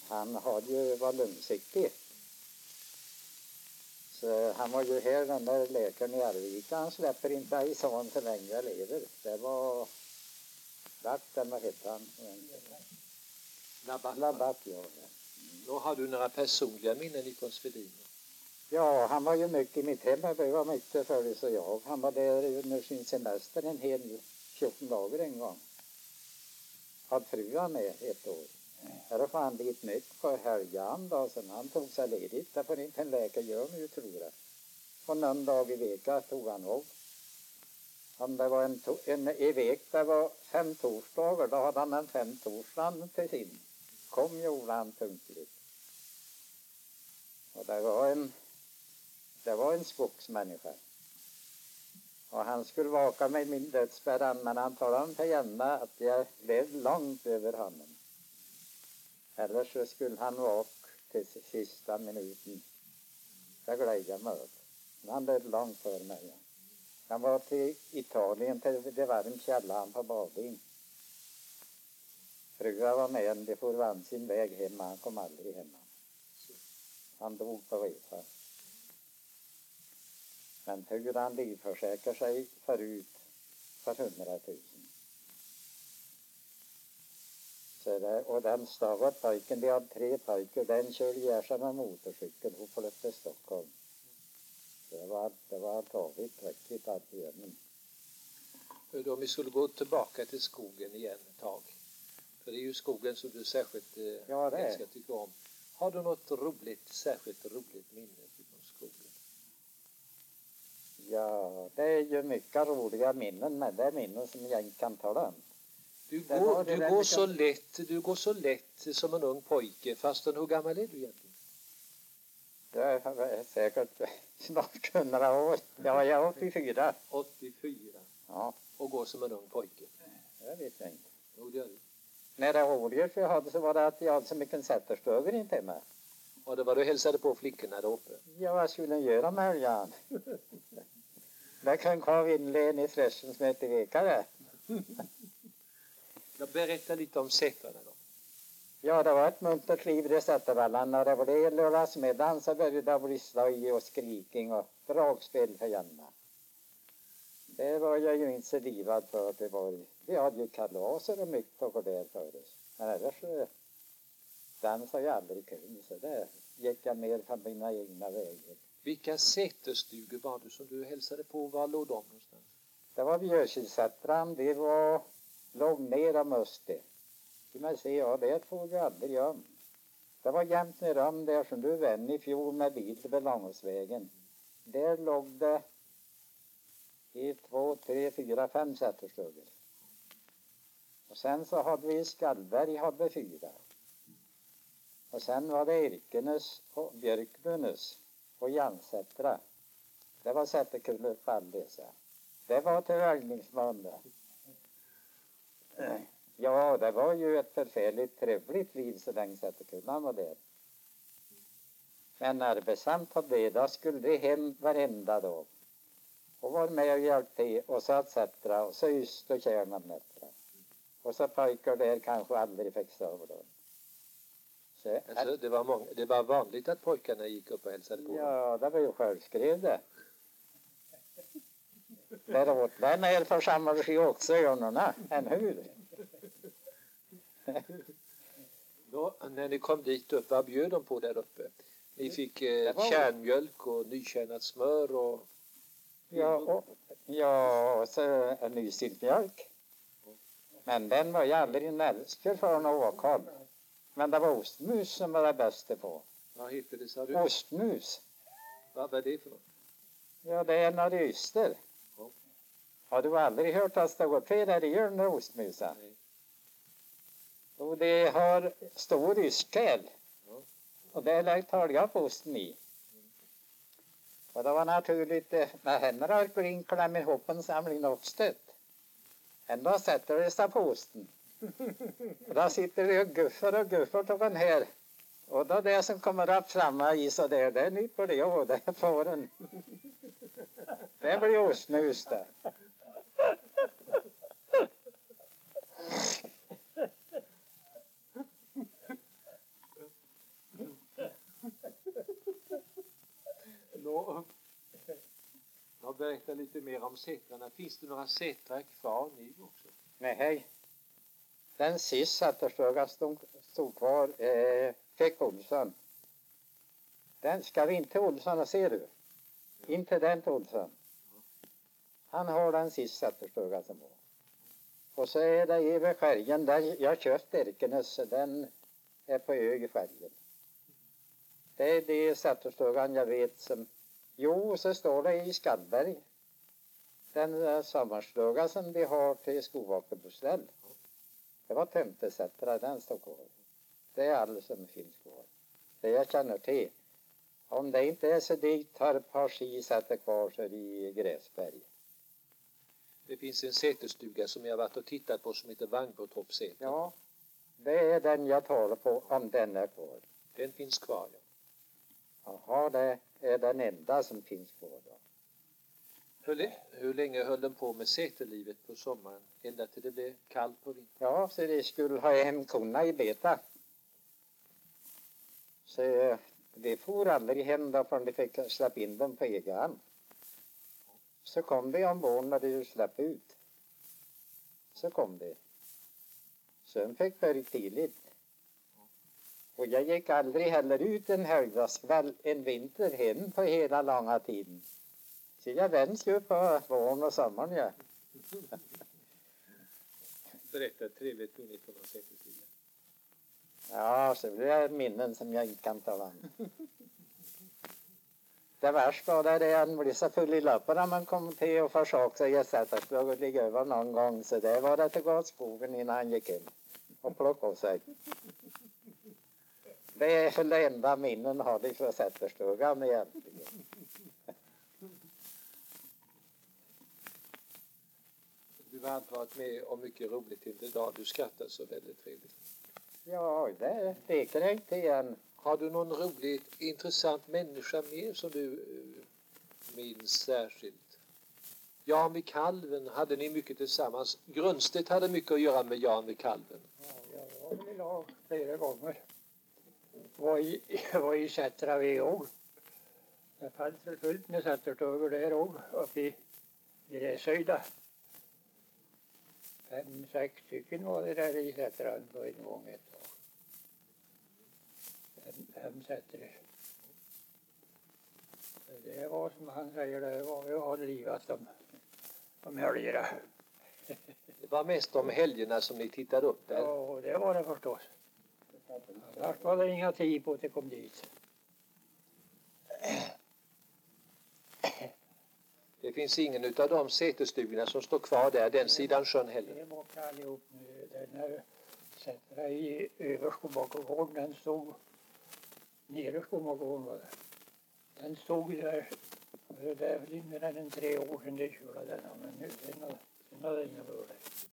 han var långsiktig. Så han var ju här, den där läkaren i Arvika, han släpper inte Ison så länge jag lever. Det var Latten, vad hette han? Labatt, ja. Då har du några personliga minnen ifrån Svedin? Ja, han var ju mycket i mitt hem. Det var mycket för så jag. Han var där under sin semester en hel 14 dagar en gång. Hade frugan med ett år. Här får han dit nytt på helgan då. Sen han tog sig ledigt. Det får inte en läkare göra nu, tror jag. Och någon dag i veckan tog han av. Om det var en i vek, det var 5 torsdagar. Då hade han en 5 torsdagen till sin. Kom gjorde han punktligt. Och det var en skogsmänniska. Och han skulle vaka med min dödsbäddan, men han talade om till Jenna att jag blev långt över honom. Eller så skulle han vaka till sista minuten. Jag glädde mig åt. Men han blev långt för mig. Han var till Italien, till det var en källaren på Bading. Frugan var med en, de får vann sin väg hemma, han kom aldrig hemma. Han dog på resa. Men hur han livförsäkrar sig förut för 100 000. Så det, och den stava pojken, de hade 3 pojkar, den körde ihjäl sig med motorcykel och flöt till Stockholm. Så det var tagit riktigt att göra. Då vi skulle gå tillbaka till skogen igen ett tag. För det är ju skogen som du särskilt älskar tycker om. Har du något särskilt roligt minne från skogen? Ja, det är ju mycket roliga minnen, men det är minnen som jag inte kan tala om. Du går så lätt som en ung pojke, fastän hur gammal är du egentligen? Jag är säkert snart 100 år. Ja, jag är 84. 84? Ja. Och går som en ung pojke? Jag vet inte. Jo, det gör du. När det roligare jag hade så var det att jag hade så mycket sätterstöver inte hemma. Och det var du hälsade på flickorna där uppe? Ja, vad skulle jag göra med helgen? Det kan ha vinnlen i träschen som heter Vekare. Jag berättar lite om sättarna då. Ja, det var ett muntert liv i Sättervallan. När det var det lördagsmiddagen så började det bli slöj och skriking och dragspel för Janna. Det var jag ju inte så livad för. Vi hade ju kalaser och mycket för det för oss. Men annars dansade jag aldrig kring, så det gick jag mer för mina egna vägar. Vilka sätterstugor var du som du hälsade på? Var låg de någonstans? Det var Björkilsättran, det låg ner om Öster. Man se, ja, det får vi aldrig om. Det var jämt ner om där som du vände i fjol med bil till Belångsvägen. Där låg det 1, 2, 3, 4, 5 sätterstugor. Och sen så hade vi Skallberg hade 4. Och sen var det Erkenes och Björkbunnes och Jansättra. Det var sätterkulor på all dessa. Det var till vägningsband. Ja, det var ju ett förfärligt trevligt liv så länge sätterkulorna var där. Men arbetsamt på det, då skulle det hem varenda dag. Och var med och hjälpte till och så att sättra och så just och kärnan nättra. Och så pojkar där kanske aldrig fick sova då. Så, alltså, det var vanligt att pojkarna gick upp och hälsade på? Ja, det var ju självskrev det. Där åt den är församlade sig också i ögonen, än hur? Då, när ni kom dit upp, vad bjöd de på där uppe? Ni fick kärnmjölk och nykärnat smör och... Ja, och så en nysyltmjölk. Men den var ju aldrig en älskar för någon åkad. Men det var ostmus som var det bästa på. Vad heter det, sa du? Ostmus. Vad är det för något? Ja, det är några yster. Ja. Har du aldrig hört att det går fel där i gör den ostmusen? Nej. Och det har stor ystkärl. Ja. Och det är lagt halga på osten i. Och det var naturligt när henne verkligen klämmer ihop en samling uppstött. Ändå sätter det sig på osten. Och då sitter det och guffar till den här. Och då det som kommer upp framme i så där, det nyper det och det får en. Det blir ostmus där. Och jag berättar lite mer om sätrarna. Finns det några sätrar kvar nu också? Nej, hej. Den sist sätterstugan stod kvar fick Olsson. Den ska vi inte Olsson, ser du? Ja. Inte den till Olsson. Ja. Han har den sist sätterstugan som var. Och så är det över skärgen. Jag köpt Erkenes. Den är på Ög i skärgen. Det är det sätterstugan jag vet som... Jo, så står det i Skallberg. Den sommarstugan som vi har till Skovakerbostell. Det var tomtesättare, den står kvar. Det är allt som finns kvar. Det jag känner till. Om det inte är så dyrt har ett par skisätter kvar så är det i Gräsberg. Det finns en säterstuga som jag har varit och tittat på som heter Vangbotorpssäter. Ja, det är den jag talar på om den är kvar. Den finns kvar, ja. Jaha, det är den enda som finns kvar då. Hur länge höll den på med säterlivet på sommaren? Ända till det blev kallt på vintern? Ja, så det skulle ha hem korna i beta. Så det får aldrig hem då förrän de fick släppa in dem på egen hand. Så kom det ombord när de släppte ut. Så kom det. Sen fick börja tidigt. Och jag gick aldrig heller ut en höjdagskväll en vinter hem på hela långa tiden. Så jag vänds ju på våren och sommaren, ja. Berätta trevligt hunnit på någon sätersida. Ja, så det är minnen som jag inte kan tala om. Det värsta var det att bli så full i löpar när man kom till och försökte sig att sätta sig och ligga över någon gång. Så det var det att gå åt skogen innan han gick in och plocka av sig. Det är väl det enda minnen har de från sätterstugan egentligen. Du har inte varit med om mycket roligt till idag. Du skrattar så väldigt trevligt. Ja, det räcker inte igen. Har du någon roligt, intressant människa mer som du minns särskilt? Jan vid Kalven hade ni mycket tillsammans. Grundstedt hade mycket att göra med Jan vid Kalven. Ja, jag var i lag flera gånger. Var i Sättra vi också. Det fanns fullt med sättertågor där också, uppe i Gräshöjda. 5-6 stycken var det där i Sättran på en gång ett tag. 5 sätter. Det var som han säger, det var ju att livat om helgerna. Det var mest om helgerna som ni tittade upp där. Ja, det var det förstås. Annars var det inga tid på att det kom dit. Det finns ingen utav de säterstugorna som står kvar där, den sidan sjön heller. Det är borta allihop nu. Den här Sättra i Överskomakogården, den stod nere Skomakogården var det. Den stod där, det är väl mindre än 3 år sedan det körde den, men nu den har ingen rör det.